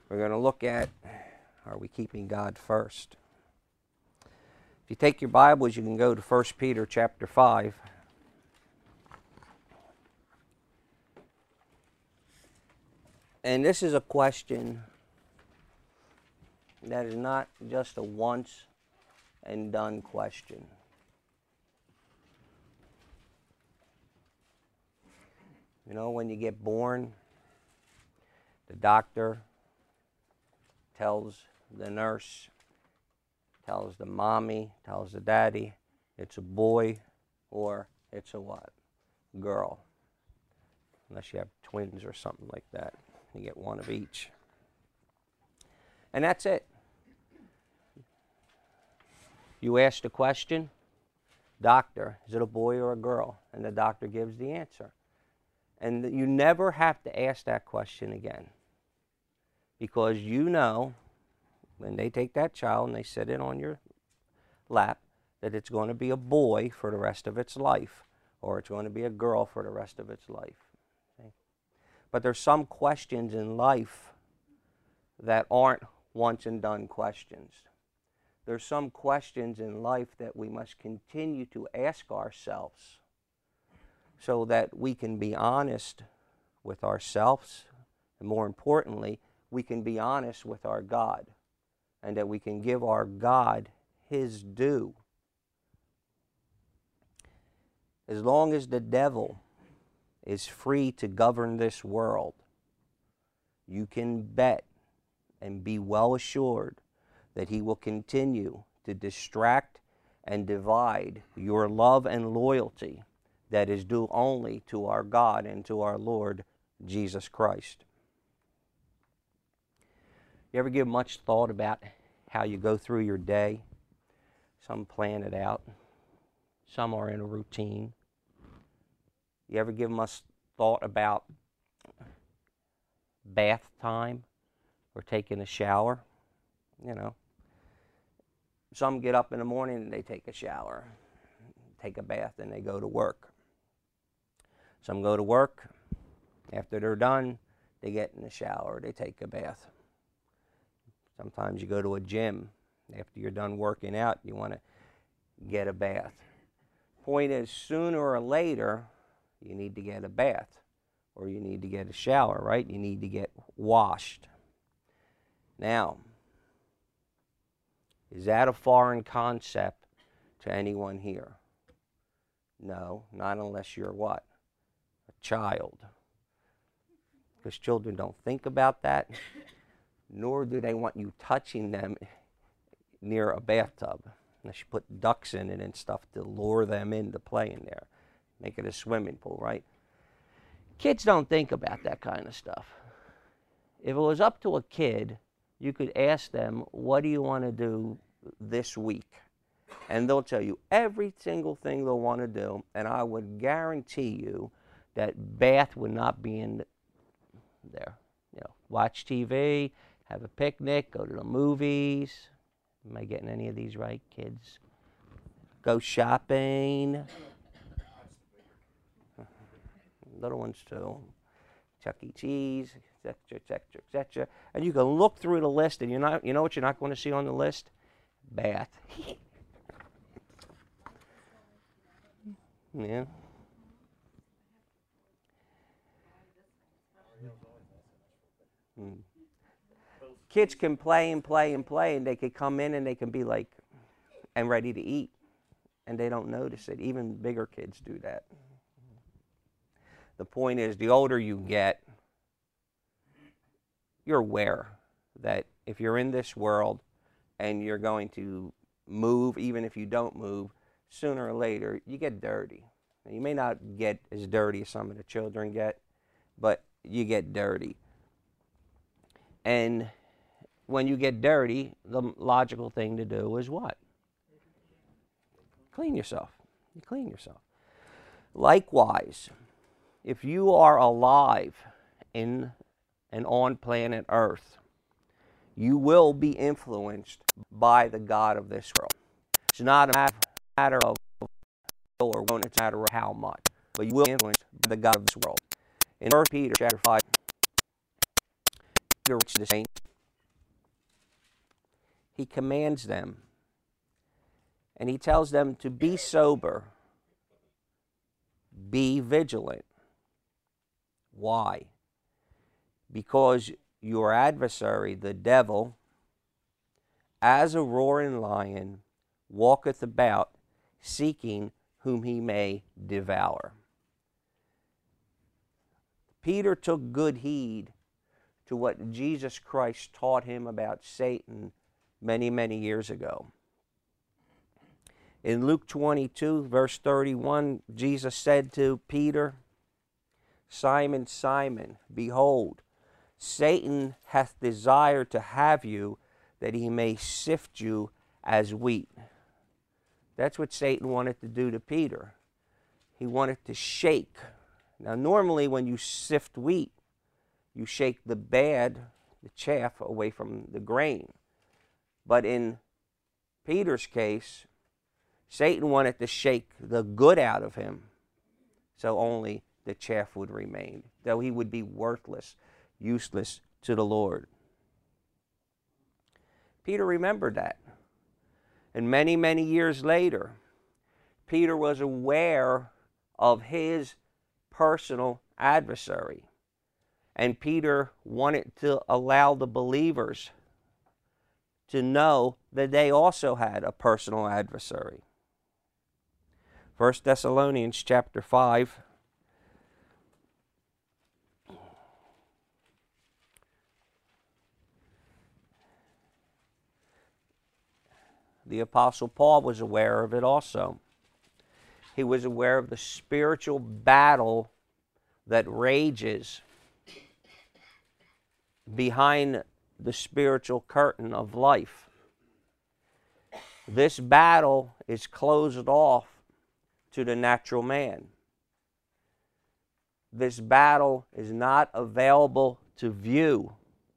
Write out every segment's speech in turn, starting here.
We're going to look at, are we keeping God first? If you take your Bibles, you can go to 1 Peter chapter 5. And this is a question that is not just a once and done question. You know, when you get born, the doctor tells the nurse, tells the mommy, tells the daddy, it's a boy or it's a what? Girl. Unless you have twins or something like that. You get one of each. And that's it. You ask the question, doctor, is it a boy or a girl? And the doctor gives the answer. And you never have to ask that question again. Because you know, when they take that child and they sit it on your lap, that it's going to be a boy for the rest of its life, or it's going to be a girl for the rest of its life. Okay? But there's some questions in life that aren't once and done questions. There's some questions in life that we must continue to ask ourselves so that we can be honest with ourselves, and more importantly, we can be honest with our God, and that we can give our God His due. As long as the devil is free to govern this world, you can bet and be well assured that he will continue to distract and divide your love and loyalty that is due only to our God and to our Lord Jesus Christ. You ever give much thought about how you go through your day? Some plan it out. Some are in a routine. You ever give much thought about bath time or taking a shower? You know, some get up in the morning and they take a shower, take a bath, and they go to work. Some go to work. After they're done, they get in the shower, they take a bath. Sometimes you go to a gym. After you're done working out, you want to get a bath. Point is, sooner or later, you need to get a bath, or you need to get a shower, right? You need to get washed. Now, is that a foreign concept to anyone here? No, not unless you're what? A child. Because children don't think about that, nor do they want you touching them near a bathtub. Unless you put ducks in it and stuff to lure them into playing there. Make it a swimming pool, right? Kids don't think about that kind of stuff. If it was up to a kid, you could ask them, what do you want to do this week? And they'll tell you every single thing they'll want to do, and I would guarantee you that bath would not be in there. You know, watch TV, have a picnic, go to the movies. Am I getting any of these right, kids? Go shopping. Little ones too. Chuck E. Cheese, etc., etc., etc. And you can look through the list, and you know what you're not going to see on the list? Bath. Yeah. Kids can play and play and play, and they could come in and they can be like, and ready to eat, and they don't notice it. Even bigger kids do that. The point is, the older you get, you're aware that if you're in this world and you're going to move, even if you don't move, sooner or later, you get dirty. Now, you may not get as dirty as some of the children get, but you get dirty. And when you get dirty, the logical thing to do is what? Clean yourself. You clean yourself. Likewise, if you are alive in and on planet Earth, you will be influenced by the God of this world. It's not a matter of or when, it's a matter of how much, but you will be influenced by the God of this world. In 1 Peter chapter 5, Peter writes the saint, he commands them. And he tells them to be sober, be vigilant. Why? Because your adversary, the devil, as a roaring lion, walketh about, seeking whom he may devour. Peter took good heed to what Jesus Christ taught him about Satan many, many years ago. In Luke 22, verse 31, Jesus said to Peter, Simon, Simon, behold, Satan hath desired to have you, that he may sift you as wheat. That's what Satan wanted to do to Peter. He wanted to shake. Now, normally when you sift wheat, you shake the bad, the chaff, away from the grain. But in Peter's case, Satan wanted to shake the good out of him, so only the chaff would remain, though he would be worthless, useless to the Lord. Peter remembered that. And many, many years later, Peter was aware of his personal adversary. And Peter wanted to allow the believers to know that they also had a personal adversary. 1 Thessalonians chapter 5. The Apostle Paul was aware of it also. He was aware of the spiritual battle that rages behind the spiritual curtain of life. This battle is closed off to the natural man. This battle is not available to view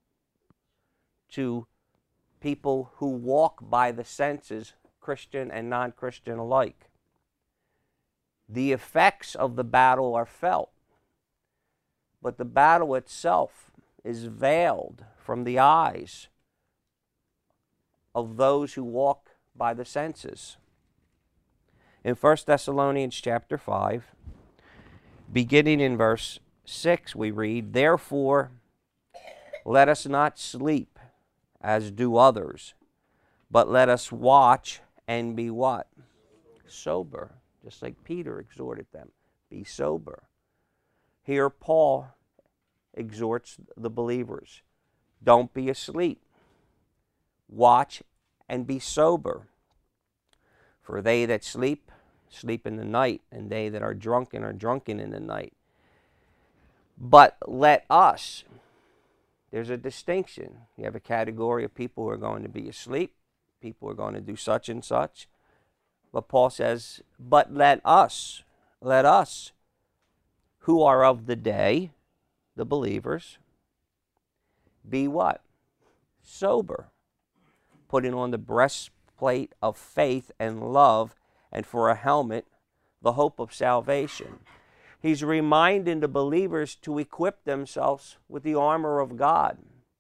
to people who walk by the senses, Christian and non-Christian alike. The effects of the battle are felt, but the battle itself is veiled from the eyes of those who walk by the senses. In 1 Thessalonians chapter 5, beginning in verse 6, we read, Therefore, let us not sleep as do others, but let us watch and be what? Sober. Just like Peter exhorted them. Be sober. Here Paul exhorts the believers. Don't be asleep. Watch and be sober. For they that sleep, sleep in the night, and they that are drunken in the night. But let us, there's a distinction. You have a category of people who are going to be asleep, people who are going to do such and such. But Paul says, but let us, who are of the day, the believers, be what? Sober. Putting on the breastplate of faith and love, and for a helmet, the hope of salvation. He's reminding the believers to equip themselves with the armor of God.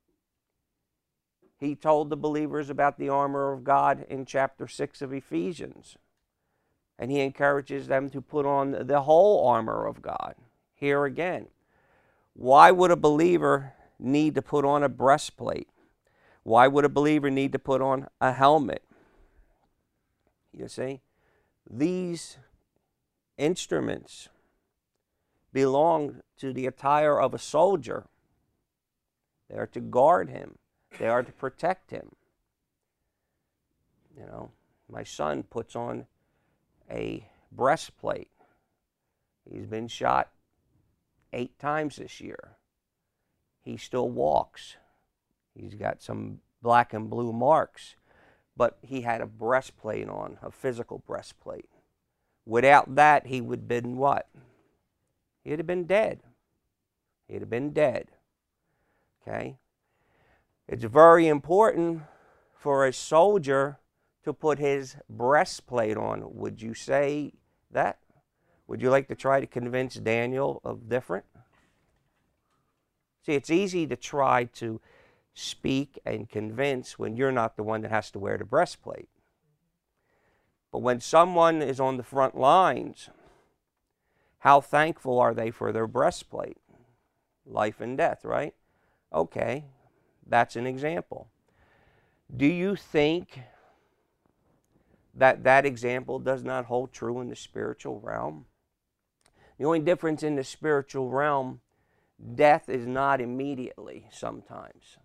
He told the believers about the armor of God in chapter 6 of Ephesians. And he encourages them to put on the whole armor of God. Here again, why would a believer need to put on a breastplate? Why would a believer need to put on a helmet? You see, these instruments belong to the attire of a soldier. They are to guard him. They are to protect him. You know, my son puts on a breastplate. He's been shot 8 times this year. He still walks. He's got some black and blue marks, but he had a breastplate on, a physical breastplate. Without that, he would have been what? He'd have been dead. He'd have been dead. Okay? It's very important for a soldier to put his breastplate on. Would you say that? Would you like to try to convince Daniel of different? See, it's easy to try to speak and convince when you're not the one that has to wear the breastplate. But when someone is on the front lines, how thankful are they for their breastplate? Life and death, right? Okay, that's an example. Do you think that that example does not hold true in the spiritual realm? The only difference in the spiritual realm, death is not immediately sometimes.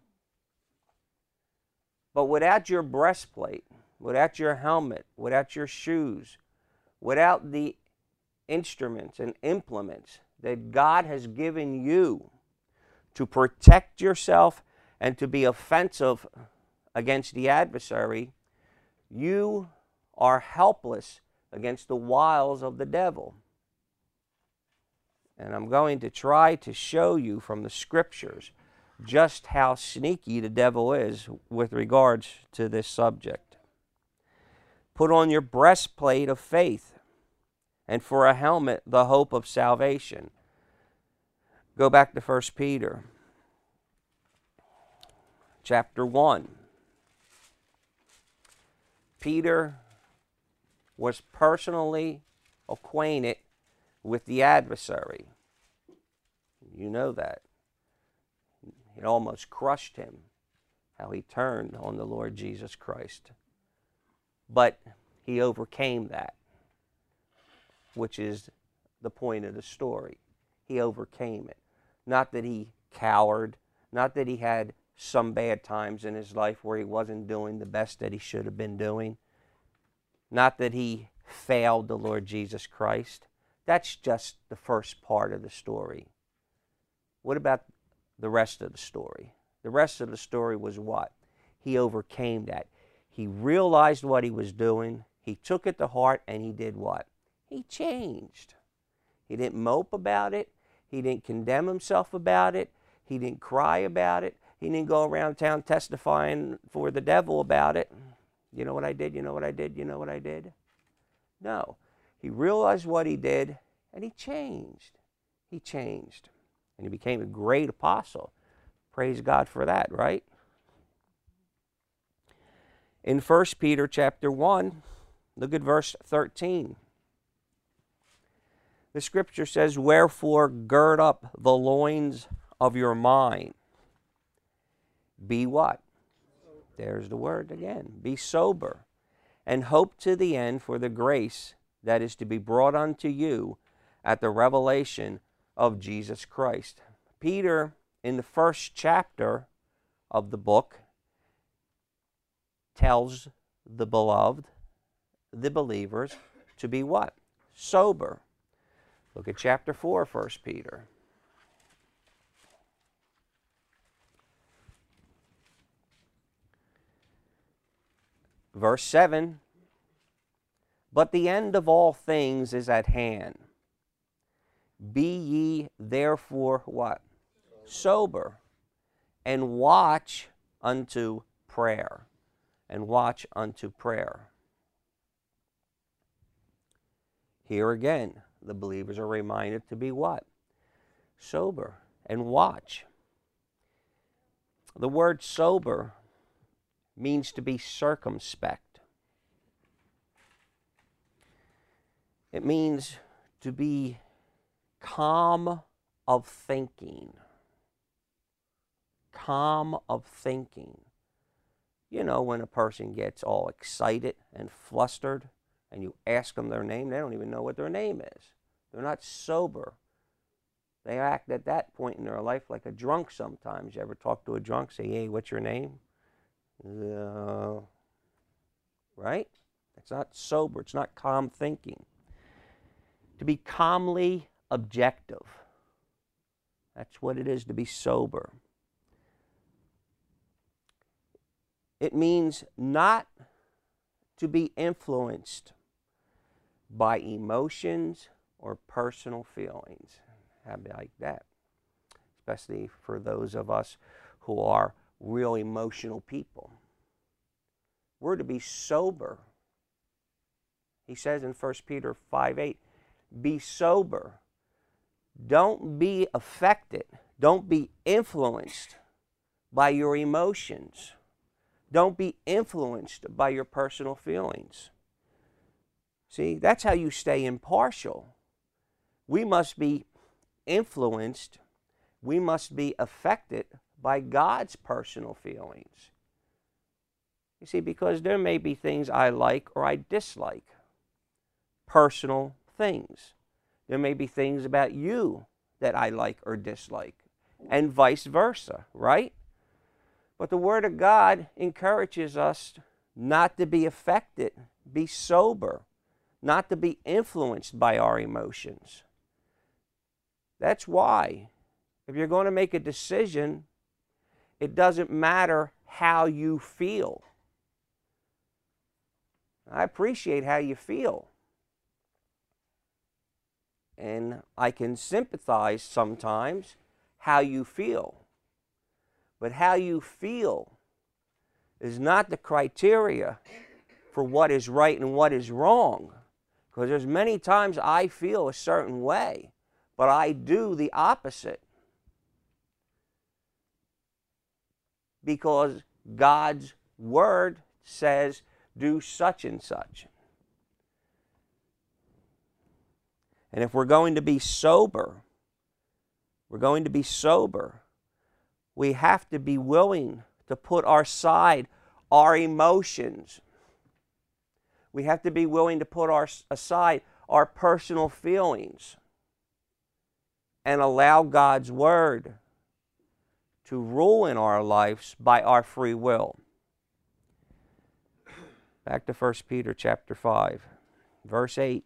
But without your breastplate, without your helmet, without your shoes, without the instruments and implements that God has given you to protect yourself and to be offensive against the adversary, you are helpless against the wiles of the devil. And I'm going to try to show you from the scriptures just how sneaky the devil is with regards to this subject. Put on your breastplate of faith, and for a helmet, the hope of salvation. Go back to 1 Peter chapter 1. Peter was personally acquainted with the adversary. You know that. It almost crushed him, how he turned on the Lord Jesus Christ. But he overcame that, which is the point of the story. He overcame it. Not that he cowered, not that he had some bad times in his life where he wasn't doing the best that he should have been doing. Not that he failed the Lord Jesus Christ. That's just the first part of the story. What about the rest of the story? The rest of the story was what? He overcame that. He realized what he was doing. He took it to heart, and he did what? He changed. He didn't mope about it. He didn't condemn himself about it. He didn't cry about it. He didn't go around town testifying for the devil about it. You know what I did? You know what I did? You know what I did? No. He realized what he did, and he changed. He changed. And he became a great apostle. Praise God for that, right? In 1 Peter chapter 1, look at verse 13. The scripture says, "Wherefore gird up the loins of your mind." Be what? There's the word again. Be sober, and hope to the end for the grace that is to be brought unto you at the revelation of Jesus Christ. Peter, in the first chapter of the book, tells the beloved, the believers, to be what? Sober. Look at chapter 4, 1 Peter. Verse 7, "But the end of all things is at hand. Be ye therefore" what? Sober, "and watch unto prayer." And watch unto prayer. Here again, the believers are reminded to be what? Sober, and watch. The word sober means to be circumspect. It means to be calm of thinking. Calm of thinking. You know, when a person gets all excited and flustered and you ask them their name, they don't even know what their name is. They're not sober. They act at that point in their life like a drunk sometimes. You ever talk to a drunk, say, "Hey, what's your name?" Right? It's not sober. It's not calm thinking. To be calmly objective. That's what it is to be sober. It means not to be influenced by emotions or personal feelings. How about that? Especially for those of us who are real emotional people. We're to be sober. He says in 1 Peter 5:8, be sober. Don't be affected. Don't be influenced by your emotions. Don't be influenced by your personal feelings. See, that's how you stay impartial. We must be influenced, we must be affected by God's personal feelings. You see, because there may be things I like or I dislike, personal things. There may be things about you that I like or dislike, and vice versa, right? But the Word of God encourages us not to be affected, be sober, not to be influenced by our emotions. That's why, if you're going to make a decision, it doesn't matter how you feel. I appreciate how you feel. And I can sympathize sometimes how you feel. But how you feel is not the criteria for what is right and what is wrong. Because there's many times I feel a certain way, but I do the opposite. Because God's Word says, do such and such. And if we're going to be sober, we have to be willing to put aside our emotions. We have to be willing to put aside our personal feelings and allow God's Word to rule in our lives by our free will. Back to 1 Peter chapter 5, verse 8.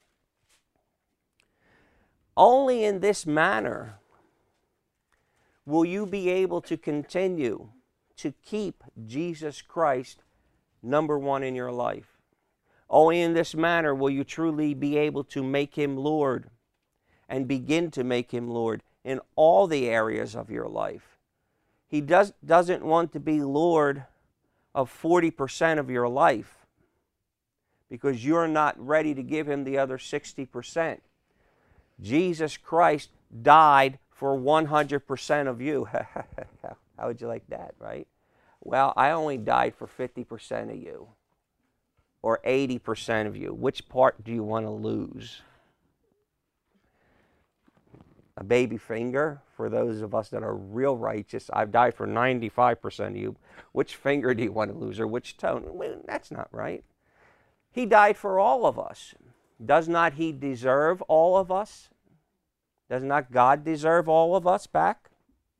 Only in this manner will you be able to continue to keep Jesus Christ number one in your life. Only in this manner will you truly be able to make Him Lord and begin to make Him Lord in all the areas of your life. He doesn't want to be Lord of 40% of your life because you're not ready to give Him the other 60%. Jesus Christ died for 100% of you. How would you like that, right? Well, I only died for 50% of you or 80% of you. Which part do you want to lose? A baby finger for those of us that are real righteous. I've died for 95% of you. Which finger do you want to lose or which toe? Well, that's not right. He died for all of us. Does not He deserve all of us? Does not God deserve all of us back?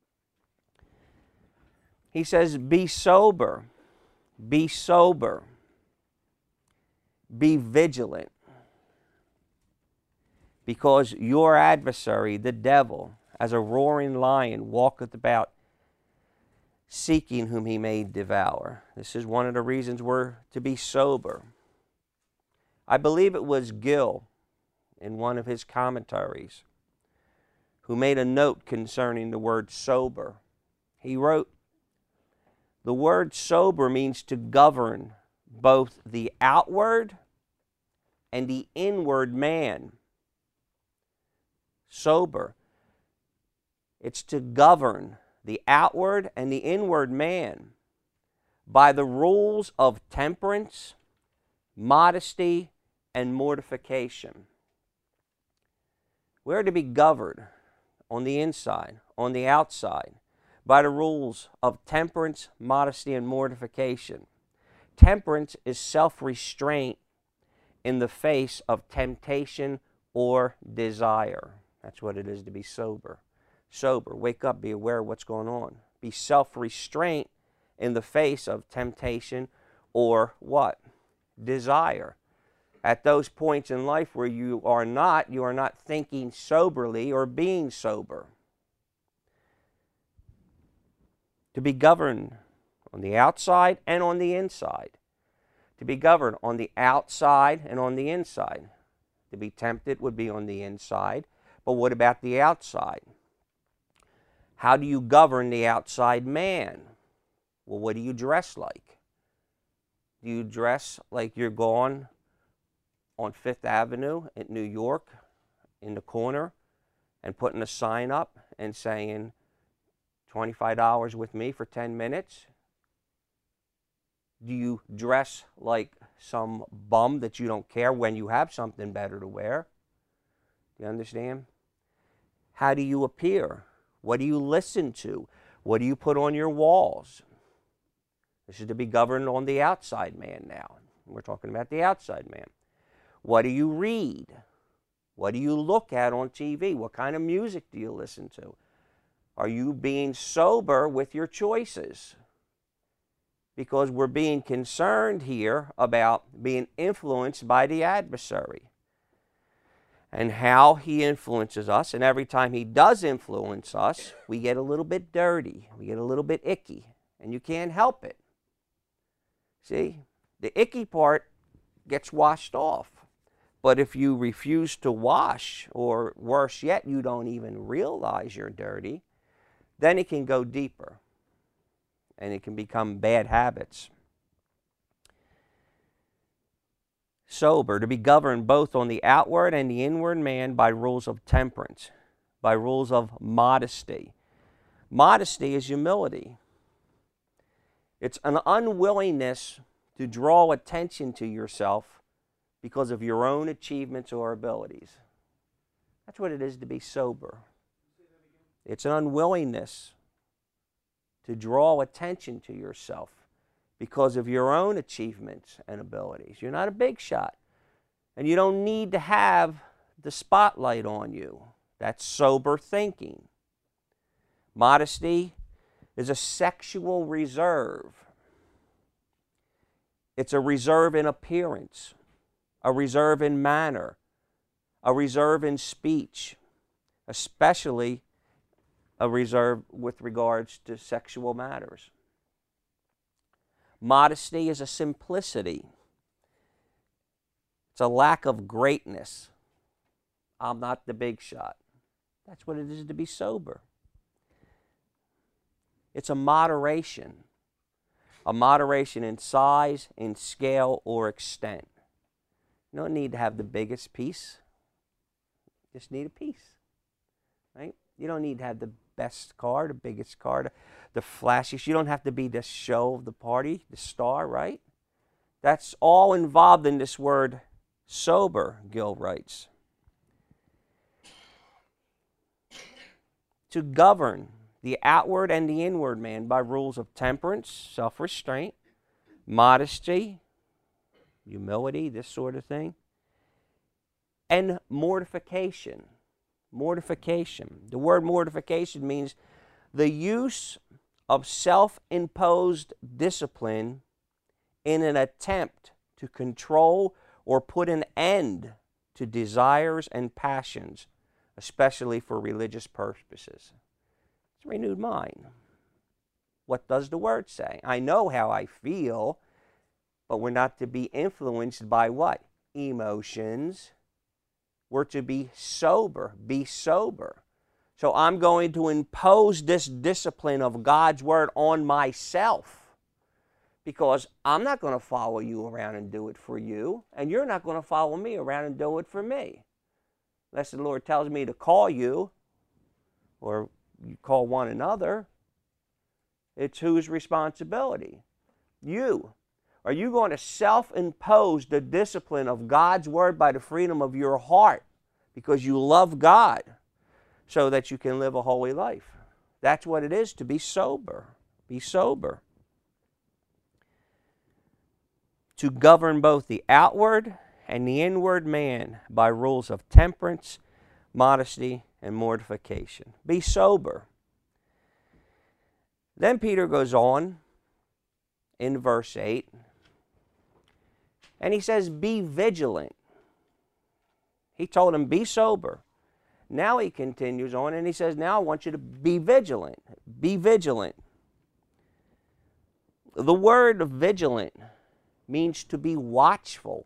He says, be sober, be vigilant, because your adversary, the devil, as a roaring lion, walketh about, seeking whom he may devour. This is one of the reasons we're to be sober. I believe it was Gill, in one of his commentaries, who made a note concerning the word sober. He wrote, the word sober means to govern both the outward and the inward man. Sober. It's to govern the outward and the inward man by the rules of temperance, modesty, and mortification. We're to be governed on the inside, on the outside, by the rules of temperance, modesty, and mortification. Temperance is self-restraint in the face of temptation or desire. That's what it is to be sober. Sober, wake up, be aware of what's going on. Be self-restraint in the face of temptation or what? Desire. At those points in life where you are not thinking soberly or being sober. To be governed on the outside and on the inside. To be governed on the outside and on the inside. To be tempted would be on the inside, but what about the outside? How do you govern the outside man? Well, what do you dress like? Do you dress like you're going on Fifth Avenue in New York in the corner and putting a sign up and saying, $25 with me for 10 minutes? Do you dress like some bum that you don't care when you have something better to wear? Do you understand? How do you appear? What do you listen to? What do you put on your walls? This is to be governed on the outside man now. We're talking about the outside man. What do you read? What do you look at on TV? What kind of music do you listen to? Are you being sober with your choices? Because we're being concerned here about being influenced by the adversary and how he influences us. And every time he does influence us, we get a little bit dirty. We get a little bit icky. And you can't help it. See, the icky part gets washed off. But if you refuse to wash, or worse yet, you don't even realize you're dirty, then it can go deeper. And it can become bad habits. Sober, to be governed both on the outward and the inward man by rules of temperance, by rules of modesty. Modesty is humility. It's an unwillingness to draw attention to yourself because of your own achievements or abilities. That's what it is to be sober. It's an unwillingness to draw attention to yourself because of your own achievements and abilities. You're not a big shot. And you don't need to have the spotlight on you. That's sober thinking. Modesty is a sexual reserve. It's a reserve in appearance, a reserve in manner, a reserve in speech, especially a reserve with regards to sexual matters. Modesty is a simplicity. It's a lack of greatness. I'm not the big shot. That's what it is to be sober. It's a moderation in size, in scale, or extent. You don't need to have the biggest piece. You just need a piece, right? You don't need to have the best car, the biggest car, the flashiest. You don't have to be the show of the party, the star, right? That's all involved in this word sober, Gill writes. To govern the outward and the inward man by rules of temperance, self-restraint, modesty, humility, this sort of thing, and mortification. Mortification. The word mortification means the use of self-imposed discipline in an attempt to control or put an end to desires and passions, especially for religious purposes. It's a renewed mind. What does the word say? I know how I feel, but we're not to be influenced by what? Emotions. We're to be sober. Be sober. So I'm going to impose this discipline of God's word on myself, because I'm not going to follow you around and do it for you, and you're not going to follow me around and do it for me. Unless the Lord tells me to call you, or you call one another, it's whose responsibility? You. Are you going to self-impose the discipline of God's word by the freedom of your heart because you love God so that you can live a holy life? That's what it is to be sober. Be sober. To govern both the outward and the inward man by rules of temperance, modesty, and mortification. Be sober. Then Peter goes on in verse 8, and he says, be vigilant. He told him, be sober. Now he continues on, and he says, now I want you to be vigilant. Be vigilant. The word vigilant means to be watchful.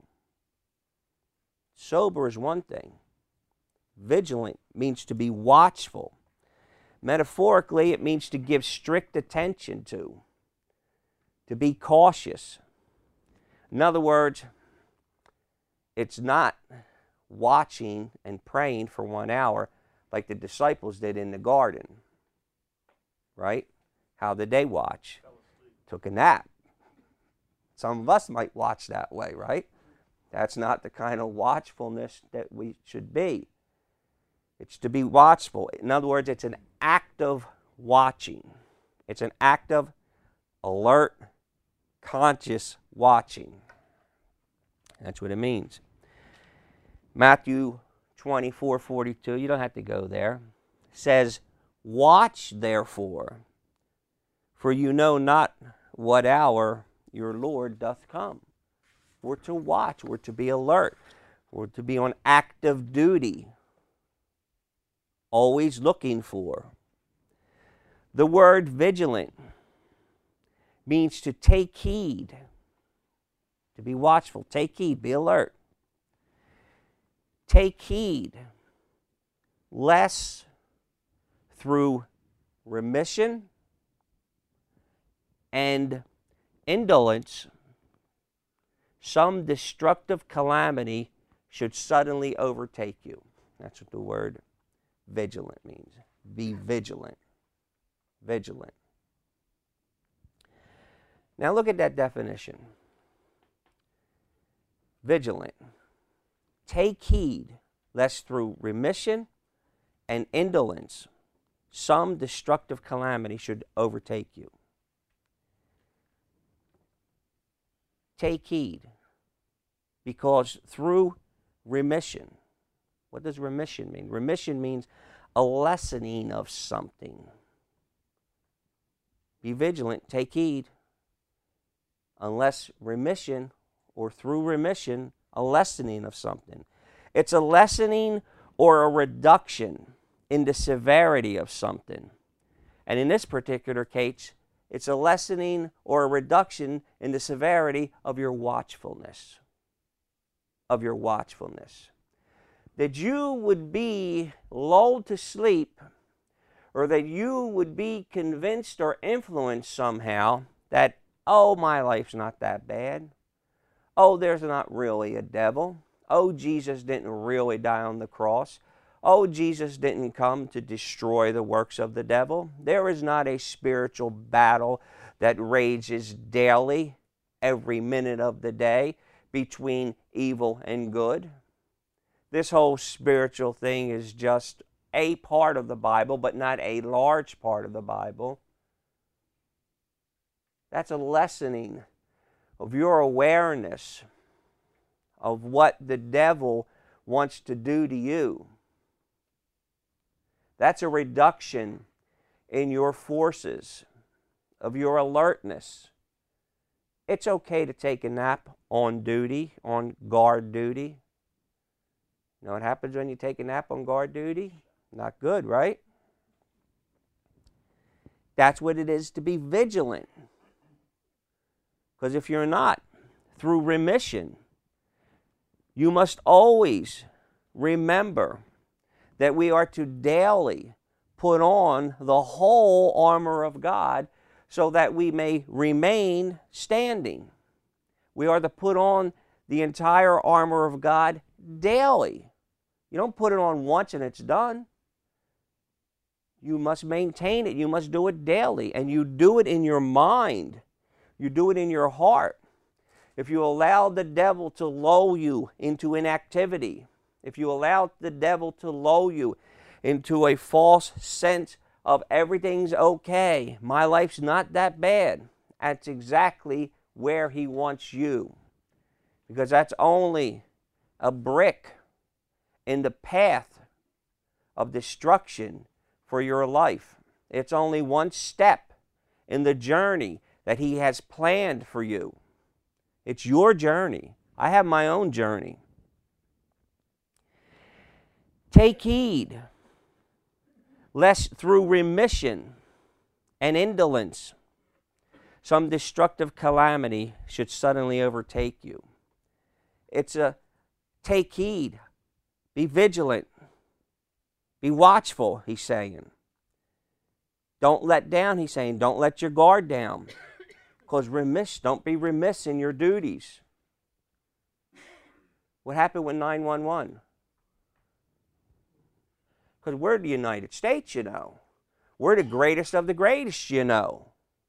Sober is one thing. Vigilant means to be watchful. Metaphorically, it means to give strict attention to be cautious. In other words, it's not watching and praying for 1 hour like the disciples did in the garden, right? How did they watch? Took a nap. Some of us might watch that way, right? That's not the kind of watchfulness that we should be. It's to be watchful. In other words, it's an active watching. It's an active, alert, conscious watching. That's what it means. Matthew 24:42, you don't have to go there, says, "Watch therefore, for you know not what hour your Lord doth come." We're to watch, we're to be alert, we're to be on active duty, always looking for. The word vigilant means to take heed, to be watchful, take heed, be alert. Take heed, lest through remission and indolence some destructive calamity should suddenly overtake you. That's what the word vigilant means. Be vigilant. Vigilant. Now look at that definition. Vigilant. Take heed, lest through remission and indolence some destructive calamity should overtake you. Take heed, because through remission, what does remission mean? Remission means a lessening of something. Be vigilant, take heed, unless remission or through remission, a lessening of something. It's a lessening or a reduction in the severity of something. And in this particular case, it's a lessening or a reduction in the severity of your watchfulness. Of your watchfulness. That you would be lulled to sleep, or that you would be convinced or influenced somehow that, oh, my life's not that bad. Oh, there's not really a devil. Oh, Jesus didn't really die on the cross. Oh, Jesus didn't come to destroy the works of the devil. There is not a spiritual battle that rages daily, every minute of the day, between evil and good. This whole spiritual thing is just a part of the Bible, but not a large part of the Bible. That's a lessening of your awareness of what the devil wants to do to you. That's a reduction in your forces, of your alertness. It's okay to take a nap on duty, on guard duty. You know what happens when you take a nap on guard duty? Not good, right? That's what it is to be vigilant. Because if you're not, through remission, you must always remember that we are to daily put on the whole armor of God so that we may remain standing. We are to put on the entire armor of God daily. You don't put it on once and it's done. You must maintain it. You must do it daily. And you do it in your mind. You do it in your heart. If you allow the devil to lull you into inactivity, if you allow the devil to lull you into a false sense of everything's okay, my life's not that bad, that's exactly where he wants you. Because that's only a brick in the path of destruction for your life. It's only one step in the journey that he has planned for you. It's your journey. I have my own journey. Take heed, lest through remission and indolence some destructive calamity should suddenly overtake you. It's a take heed, be vigilant, be watchful, he's saying. Don't let down, he's saying. Don't let your guard down. Because don't be remiss in your duties. What happened with 911? Because we're the United States, you know. We're the greatest of the greatest, you know.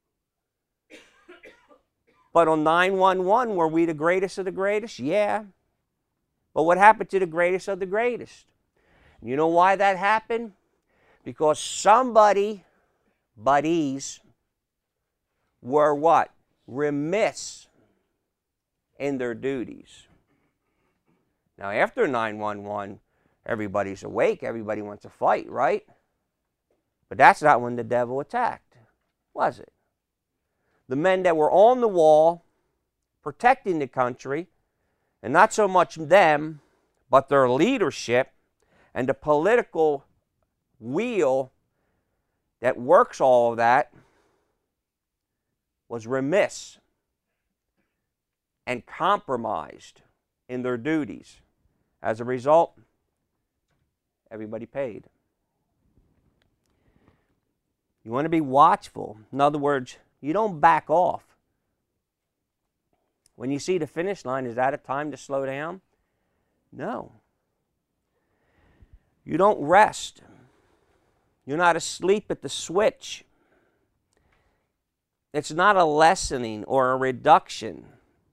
But on 911, were we the greatest of the greatest? Yeah. But what happened to the greatest of the greatest? You know why that happened? Because buddies, were what? Remiss in their duties. Now, after 911, everybody's awake. Everybody wants to fight, right? But that's not when the devil attacked, was it? The men that were on the wall protecting the country, and not so much them, but their leadership and the political wheel that works all of that, was remiss and compromised in their duties. As a result, everybody paid. You want to be watchful. In other words, you don't back off. When you see the finish line, is that a time to slow down? No. You don't rest. You're not asleep at the switch. It's not a lessening or a reduction.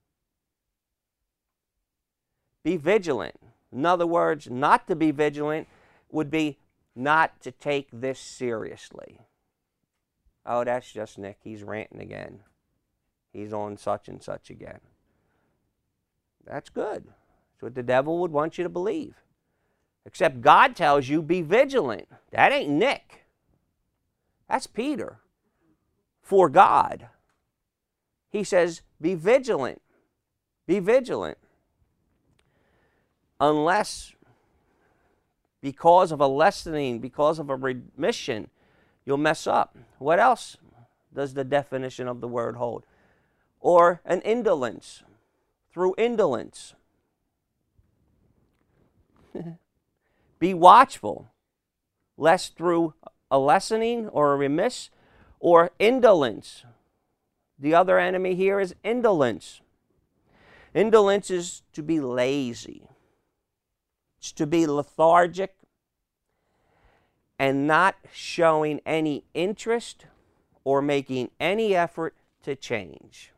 Be vigilant. In other words, not to be vigilant would be not to take this seriously. Oh, that's just Nick. He's ranting again. He's on such and such again. That's good. That's what the devil would want you to believe. Except God tells you, be vigilant. That ain't Nick. That's Peter. For God. He says, be vigilant. Be vigilant. Unless, because of a lessening, because of a remission, you'll mess up. What else does the definition of the word hold? Or an indolence. Through indolence. Be watchful, lest through a lessening or a remiss or indolence. The other enemy here is indolence. Indolence is to be lazy. It's to be lethargic and not showing any interest or making any effort to change.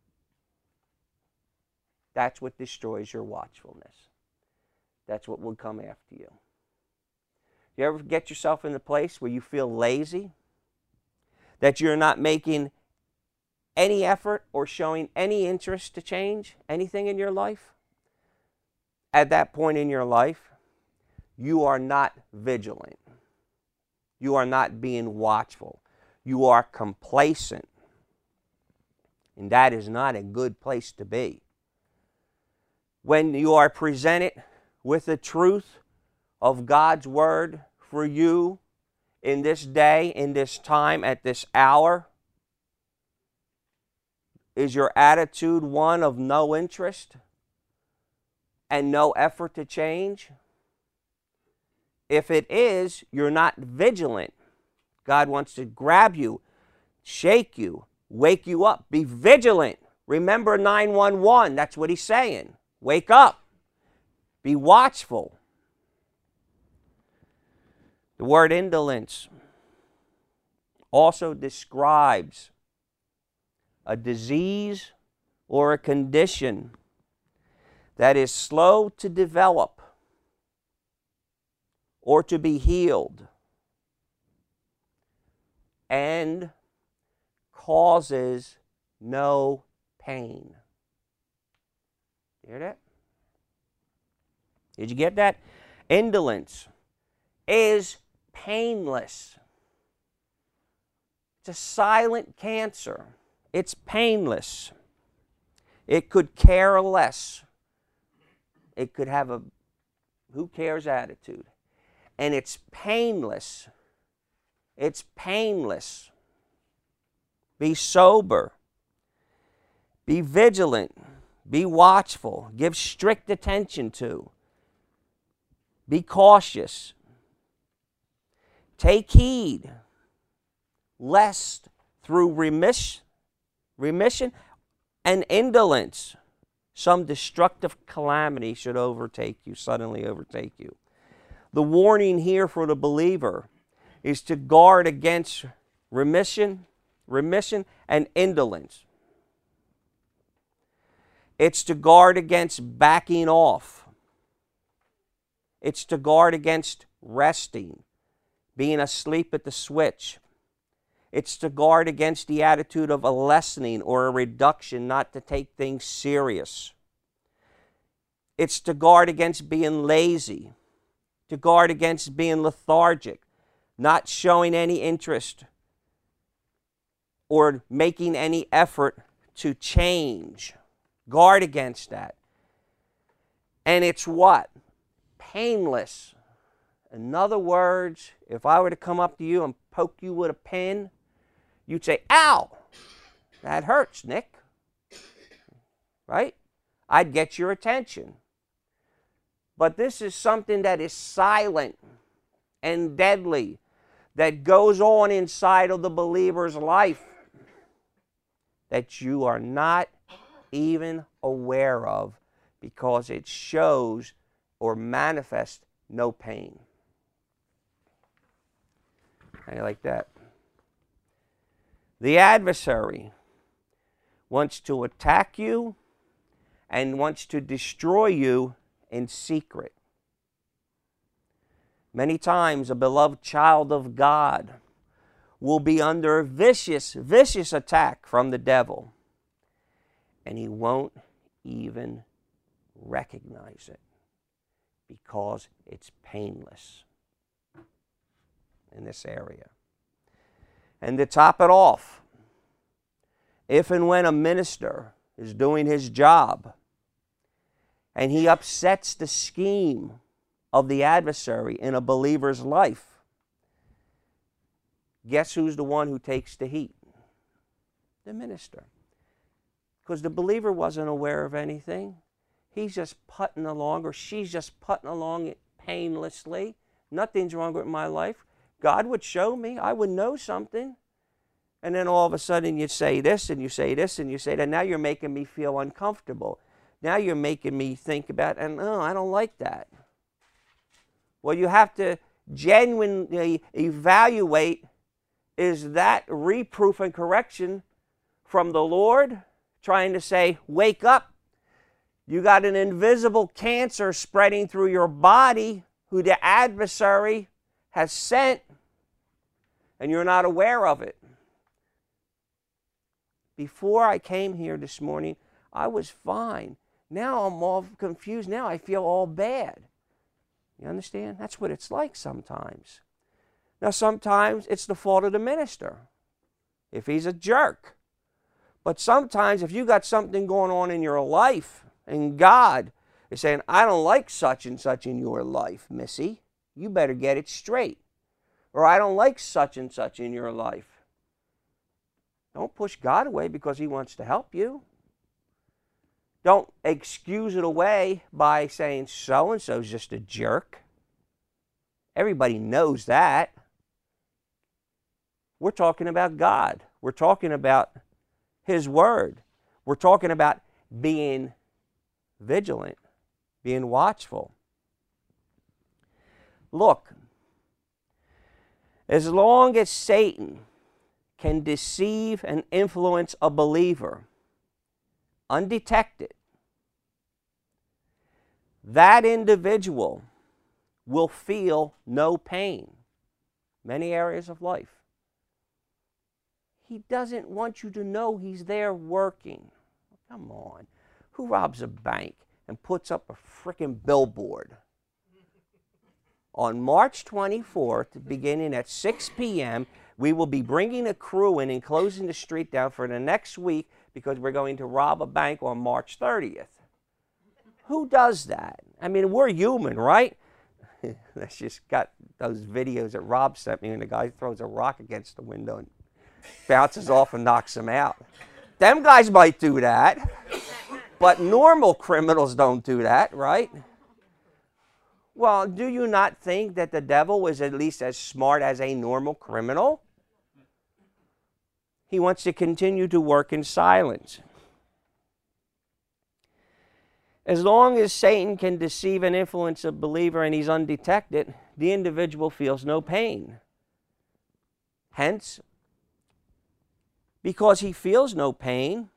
That's what destroys your watchfulness. That's what will come after you. You ever get yourself in a place where you feel lazy? That you're not making any effort or showing any interest to change anything in your life? At that point in your life, you are not vigilant. You are not being watchful. You are complacent. And that is not a good place to be. When you are presented with the truth of God's word for you in this day, in this time, at this hour, is your attitude one of no interest and no effort to change? If it is, you're not vigilant. God wants to grab you, shake you, wake you up. Be vigilant. Remember 911. That's what he's saying. Wake up. Be watchful. The word indolence also describes a disease or a condition that is slow to develop or to be healed and causes no pain. Hear that? Did you get that? Indolence is painless. It's a silent cancer. It's painless. It could care less. It could have a who cares attitude. And it's painless. It's painless. Be sober. Be vigilant. Be watchful. Give strict attention to. Be cautious. Take heed, lest through remission and indolence, some destructive calamity should suddenly overtake you. The warning here for the believer is to guard against remission and indolence. It's to guard against backing off. It's to guard against resting, being asleep at the switch. It's to guard against the attitude of a lessening or a reduction, not to take things serious. It's to guard against being lazy, to guard against being lethargic, not showing any interest or making any effort to change. Guard against that. And it's what? Painless. In other words, if I were to come up to you and poke you with a pin, you'd say, ow, that hurts, Nick. Right? I'd get your attention. But this is something that is silent and deadly, that goes on inside of the believer's life, that you are not even aware of, because it shows or manifests no pain. How do you like that? The adversary wants to attack you and wants to destroy you in secret. Many times a beloved child of God will be under a vicious attack from the devil, and he won't even recognize it because it's painless in this area. And to top it off, if and when a minister is doing his job and he upsets the scheme of the adversary in a believer's life, guess who's the one who takes the heat? The minister. Because the believer wasn't aware of anything. He's just putting along, or she's just putting along it painlessly. Nothing's wrong with my life. God would show me. I would know something. And then all of a sudden you say this, and you say this, and you say that. Now you're making me feel uncomfortable. Now you're making me think about, and oh, I don't like that. Well, you have to genuinely evaluate, is that reproof and correction from the Lord, trying to say, wake up. You got an invisible cancer spreading through your body who the adversary has sent, and you're not aware of it. Before I came here this morning, I was fine. Now I'm all confused. Now I feel all bad. You understand? That's what it's like sometimes. Now sometimes it's the fault of the minister, if he's a jerk. But sometimes if you got something going on in your life, and God is saying, I don't like such and such in your life, Missy. You better get it straight. Or I don't like such and such in your life. Don't push God away because he wants to help you. Don't excuse it away by saying so-and-so's just a jerk. Everybody knows that. We're talking about God. We're talking about his word. We're talking about being vigilant, being watchful. Look, as long as Satan can deceive and influence a believer undetected, that individual will feel no pain. Many areas of life. He doesn't want you to know he's there working. Come on. Who robs a bank and puts up a frickin' billboard? On March 24th, beginning at 6 p.m., we will be bringing a crew in and closing the street down for the next week because we're going to rob a bank on March 30th. Who does that? I mean, we're human, right? I just got those videos that Rob sent me, and the guy throws a rock against the window and bounces off and knocks him out. Them guys might do that, but normal criminals don't do that, right? Well, do you not think that the devil is at least as smart as a normal criminal? He wants to continue to work in silence. As long as Satan can deceive and influence a believer and he's undetected, the individual feels no pain. Hence, because he feels no pain,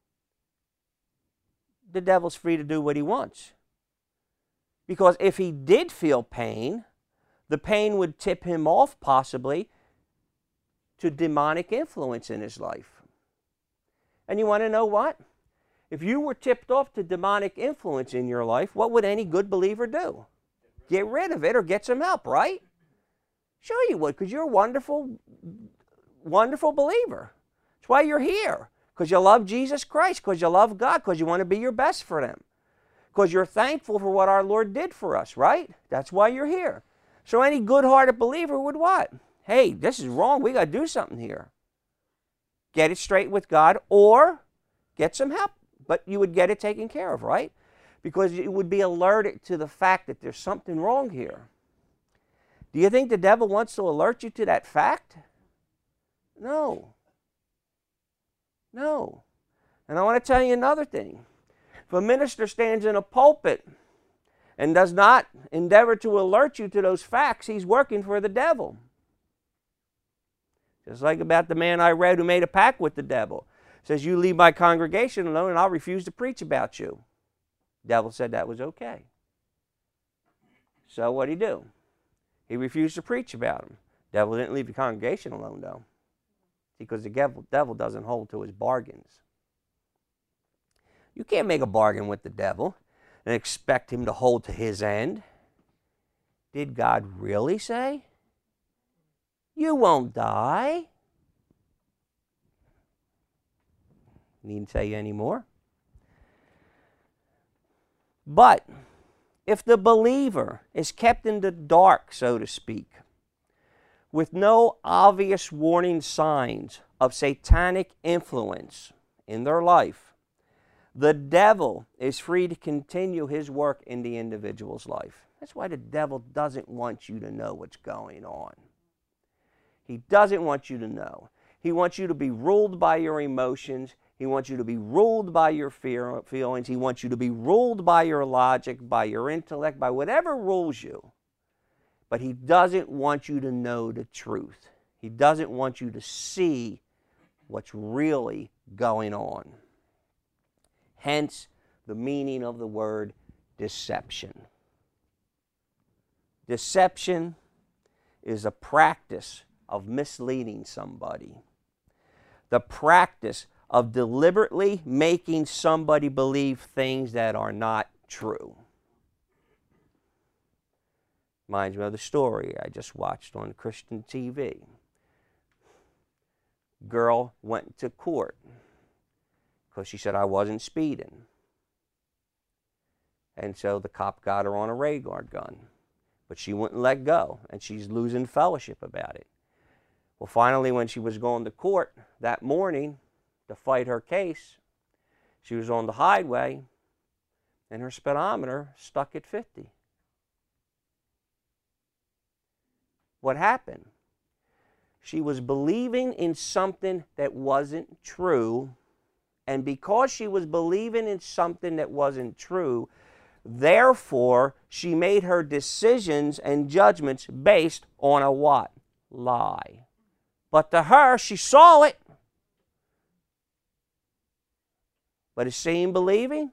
the devil's free to do what he wants. Because if he did feel pain, the pain would tip him off possibly to demonic influence in his life. And you want to know what? If you were tipped off to demonic influence in your life, what would any good believer do? Get rid of it or get some help, right? Sure you would, because you're a wonderful, wonderful believer. That's why you're here. Because you love Jesus Christ, because you love God, because you want to be your best for them. Because you're thankful for what our Lord did for us, right? That's why you're here. So any good-hearted believer would what? Hey, this is wrong. We got to do something here. Get it straight with God or get some help. But you would get it taken care of, right? Because you would be alerted to the fact that there's something wrong here. Do you think the devil wants to alert you to that fact? No. No. And I want to tell you another thing. If a minister stands in a pulpit and does not endeavor to alert you to those facts, he's working for the devil. Just like about the man I read who made a pact with the devil. Says, you leave my congregation alone and I'll refuse to preach about you. The devil said that was okay. So what did he do? He refused to preach about him. The devil didn't leave the congregation alone though. Because the devil doesn't hold to his bargains. You can't make a bargain with the devil and expect him to hold to his end. Did God really say, you won't die? Needn't tell you anymore. But if the believer is kept in the dark, so to speak, with no obvious warning signs of satanic influence in their life, the devil is free to continue his work in the individual's life. That's why the devil doesn't want you to know what's going on. He doesn't want you to know. He wants you to be ruled by your emotions. He wants you to be ruled by your feelings. He wants you to be ruled by your logic, by your intellect, by whatever rules you. But he doesn't want you to know the truth. He doesn't want you to see what's really going on. Hence, the meaning of the word deception. Deception is a practice of misleading somebody. The practice of deliberately making somebody believe things that are not true. Reminds me of the story I just watched on Christian TV. Girl went to court because she said, I wasn't speeding. And so the cop got her on a radar gun. But she wouldn't let go, and she's losing fellowship about it. Well, finally, when she was going to court that morning to fight her case, she was on the highway, and her speedometer stuck at 50. What happened? She was believing in something that wasn't true, and because she was believing in something that wasn't true, therefore, she made her decisions and judgments based on a what? Lie. But to her, she saw it. But is seeing believing?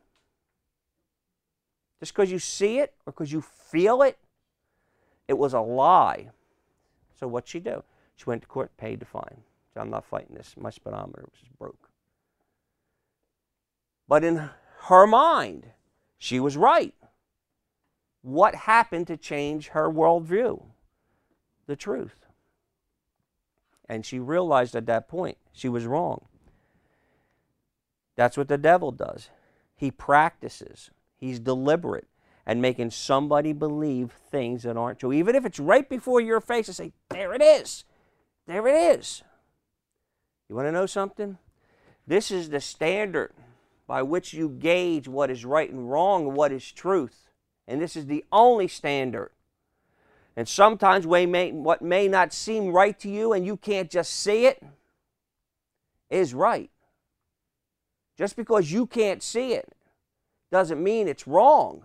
Just because you see it or because you feel it? It was a lie. So what'd she do? She went to court, paid the fine. So I'm not fighting this. My speedometer was broke. But in her mind, she was right. What happened to change her worldview? The truth. And she realized at that point she was wrong. That's what the devil does. He practices. He's deliberate and making somebody believe things that aren't true. Even if it's right before your face and say, there it is. There it is. You want to know something? This is the standard by which you gauge what is right and wrong and what is truth. And this is the only standard. And sometimes what may not seem right to you and you can't just see it is right. Just because you can't see it doesn't mean it's wrong.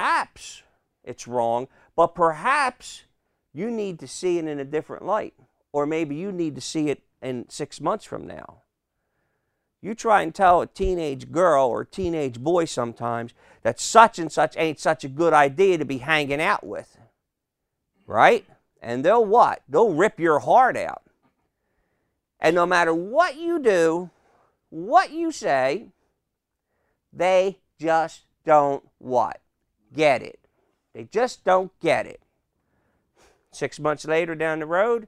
Perhaps it's wrong, but perhaps you need to see it in a different light. or maybe you need to see it in 6 months from now. You try and tell a teenage girl or a teenage boy sometimes that such and such ain't such a good idea to be hanging out with. Right? And they'll what? They'll rip your heart out. And no matter what you do, what you say, they just don't what? Get it. They just don't get it. 6 months later down the road,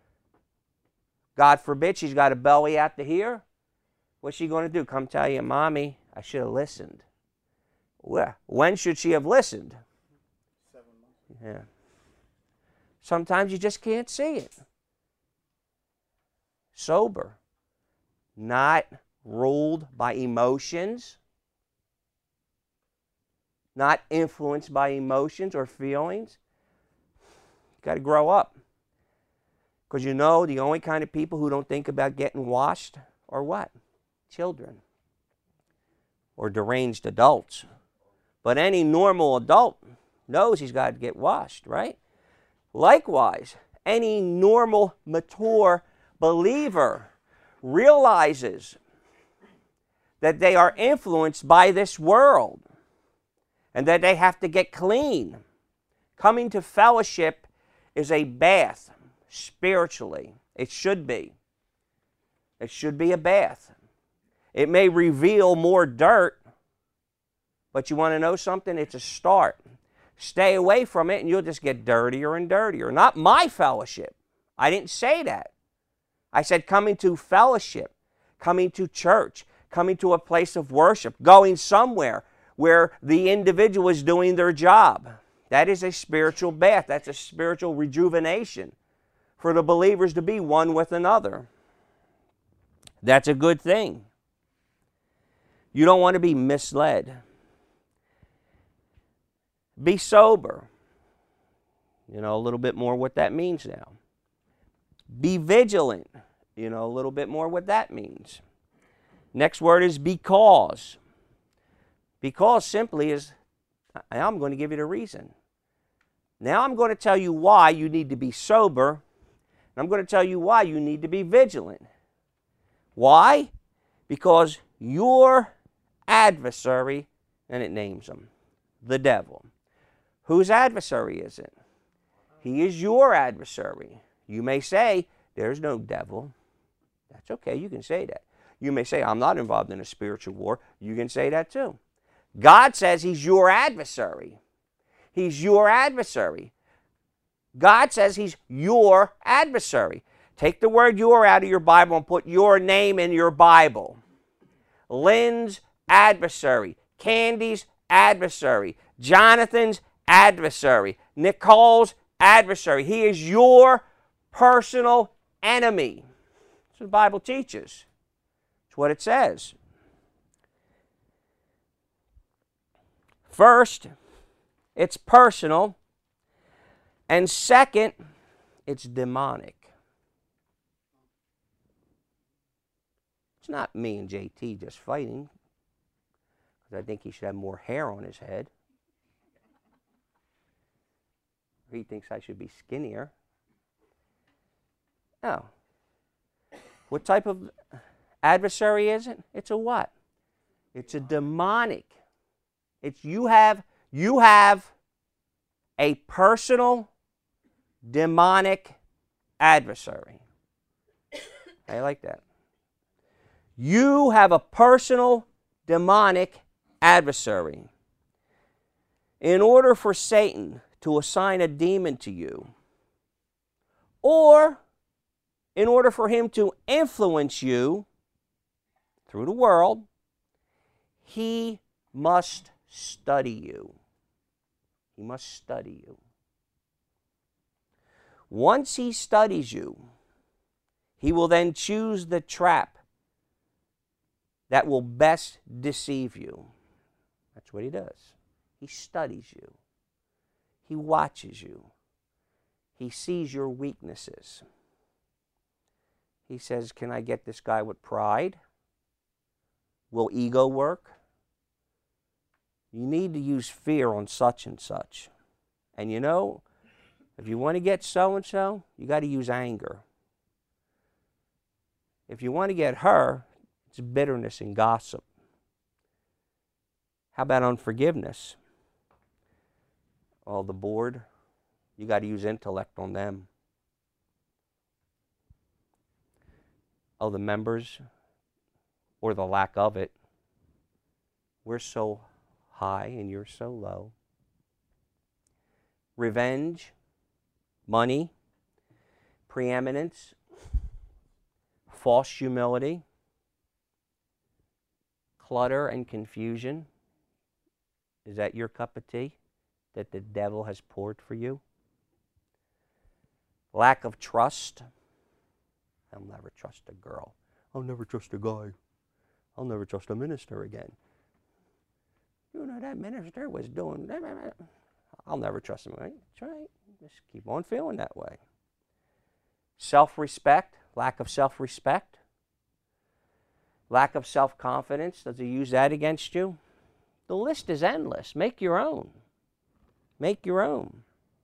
God forbid she's got a belly out to here. What's she going to do? Come tell you, Mommy, I should have listened. Well, when should she have listened? 7 months. Yeah. Sometimes you just can't see it. Sober. Not ruled by emotions. Not influenced by emotions or feelings. You got to grow up. Because you know the only kind of people who don't think about getting washed are what? Children. Or deranged adults. But any normal adult knows he's got to get washed, right? Likewise, any normal, mature believer realizes that they are influenced by this world and that they have to get clean. Coming to fellowship is a bath spiritually. It should be. It should be a bath. It may reveal more dirt, but you want to know something? It's a start. Stay away from it and you'll just get dirtier and dirtier. Not my fellowship. I didn't say that. I said coming to fellowship, coming to church, coming to a place of worship, going somewhere where the individual is doing their job. That is a spiritual bath. That's a spiritual rejuvenation for the believers to be one with another. That's a good thing. You don't want to be misled. Be sober. You know a little bit more what that means now. Be vigilant. You know a little bit more what that means. Next word is because. Because simply is, I'm going to give you the reason. Now I'm going to tell you why you need to be sober. And I'm going to tell you why you need to be vigilant. Why? Because your adversary, and it names him, the devil. Whose adversary is it? He is your adversary. You may say, there's no devil. That's okay, you can say that. You may say, I'm not involved in a spiritual war. You can say that too. God says he's your adversary. He's your adversary. God says he's your adversary. Take the word your out of your Bible and put your name in your Bible. Lynn's adversary. Candy's adversary. Jonathan's adversary. Nicole's adversary. He is your personal enemy. That's what the Bible teaches. That's what it says. First, it's personal. And second, it's demonic. It's not me and JT just fighting, because I think he should have more hair on his head. He thinks I should be skinnier. No. What type of adversary is it? It's a what? It's a demonic. It's you have a personal demonic adversary. I like that. You have a personal demonic adversary. In order for Satan to assign a demon to you, or in order for him to influence you through the world, he must study you. He must study you. Once he studies you, he will then choose the trap that will best deceive you. That's what he does. He studies you. He watches you. He sees your weaknesses. He says, can I get this guy with pride? Will ego work? You need to use fear on such and such. And you know, if you want to get so-and-so, you got to use anger. If you want to get her, it's bitterness and gossip. How about unforgiveness? Oh, the board, you got to use intellect on them. Oh, the members, or the lack of it. We're so high and you're so low. Revenge, money, preeminence, false humility, clutter and confusion. Is that your cup of tea that the devil has poured for you? Lack of trust. I'll never trust a girl. I'll never trust a guy. I'll never trust a minister again. You know, that minister was doing... I'll never trust him. Right? That's right. Just keep on feeling that way. Self-respect. Lack of self-respect. Lack of self-confidence. Does he use that against you? The list is endless. Make your own. Make your own.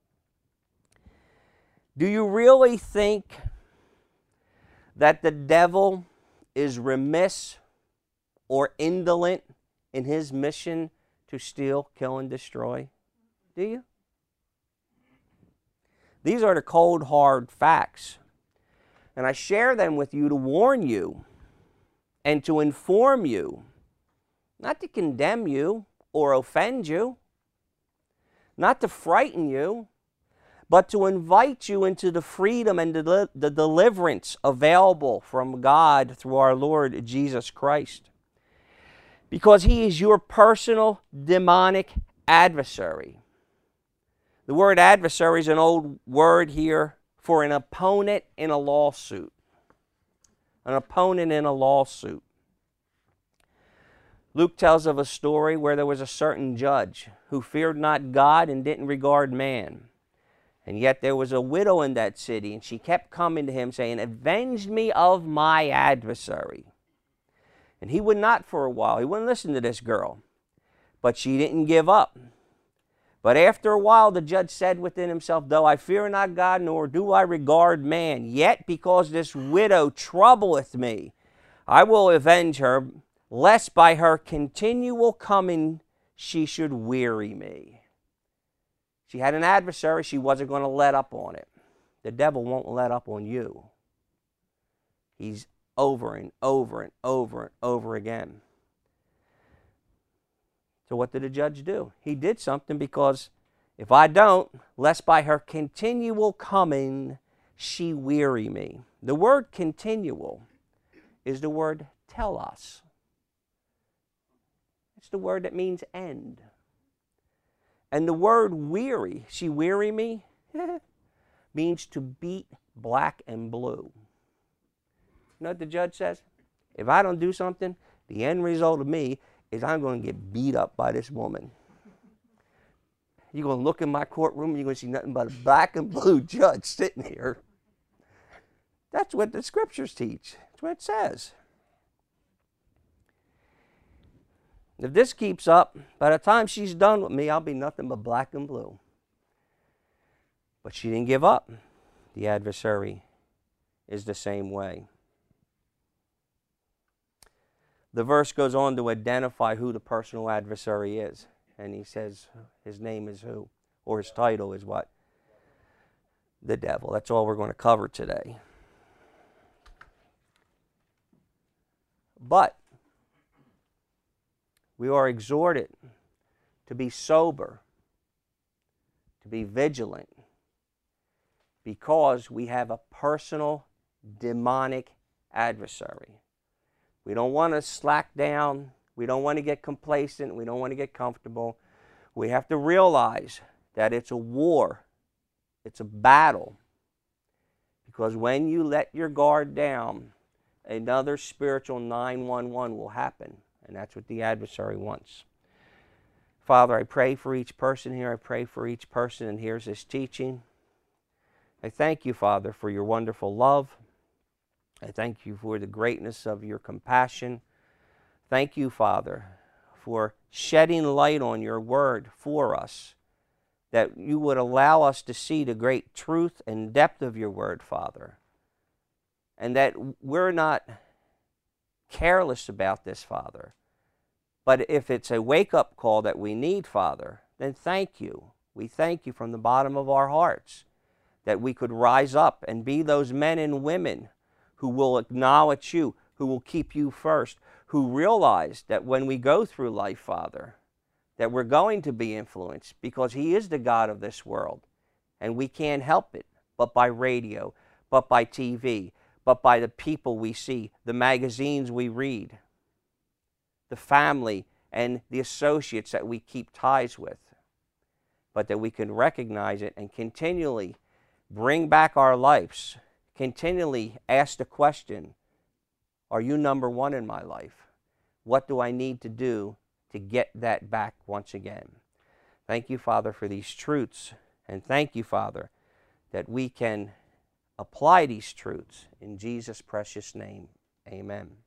Do you really think that the devil is remiss or indolent in his mission to steal, kill, and destroy? Do you? These are the cold, hard facts. And I share them with you to warn you and to inform you, not to condemn you or offend you, not to frighten you, but to invite you into the freedom and the deliverance available from God through our Lord Jesus Christ. Because he is your personal demonic adversary. The word adversary is an old word here for an opponent in a lawsuit. An opponent in a lawsuit. Luke tells of a story where there was a certain judge who feared not God and didn't regard man. And yet there was a widow in that city, and she kept coming to him saying, "Avenge me of my adversary." And he would not for a while. He wouldn't listen to this girl. But she didn't give up. But after a while, the judge said within himself, "Though I fear not God, nor do I regard man, yet because this widow troubleth me, I will avenge her, lest by her continual coming she should weary me." She had an adversary. She wasn't going to let up on it. The devil won't let up on you. He's over and over and over and over again. So what did the judge do? He did something, because if I don't, lest by her continual coming she weary me. The word continual is the word telos. It's the word that means end. And the word weary, she weary me, means to beat black and blue. You know what the judge says? If I don't do something, the end result of me is I'm going to get beat up by this woman. You're going to look in my courtroom and you're going to see nothing but a black and blue judge sitting here. That's what the scriptures teach. That's what it says. If this keeps up, by the time she's done with me, I'll be nothing but black and blue. But she didn't give up. The adversary is the same way. The verse goes on to identify who the personal adversary is. And he says his name is who? Or his title is what? The devil. That's all we're going to cover today. But we are exhorted to be sober, to be vigilant, because we have a personal demonic adversary. We don't want to slack down. We don't want to get complacent. We don't want to get comfortable. We have to realize that it's a war. It's a battle. Because when you let your guard down, another spiritual 911 will happen. And that's what the adversary wants. Father, I pray for each person here. I pray for each person that hears this teaching. I thank you, Father, for your wonderful love. I thank you for the greatness of your compassion. Thank you, Father, for shedding light on your word for us, that you would allow us to see the great truth and depth of your word, Father. and that we're not careless about this, Father. But if it's a wake-up call that we need, Father, then thank you. We thank you from the bottom of our hearts that we could rise up and be those men and women who will acknowledge you, who will keep you first, who realize that when we go through life, Father, that we're going to be influenced because He is the God of this world, and we can't help it but by radio, but by TV, but by the people we see, the magazines we read, the family and the associates that we keep ties with, but that we can recognize it and continually bring back our lives, continually ask the question, are you number one in my life? What do I need to do to get that back once again? Thank you, Father, for these truths, and thank you, Father, that we can apply these truths in Jesus' precious name. Amen.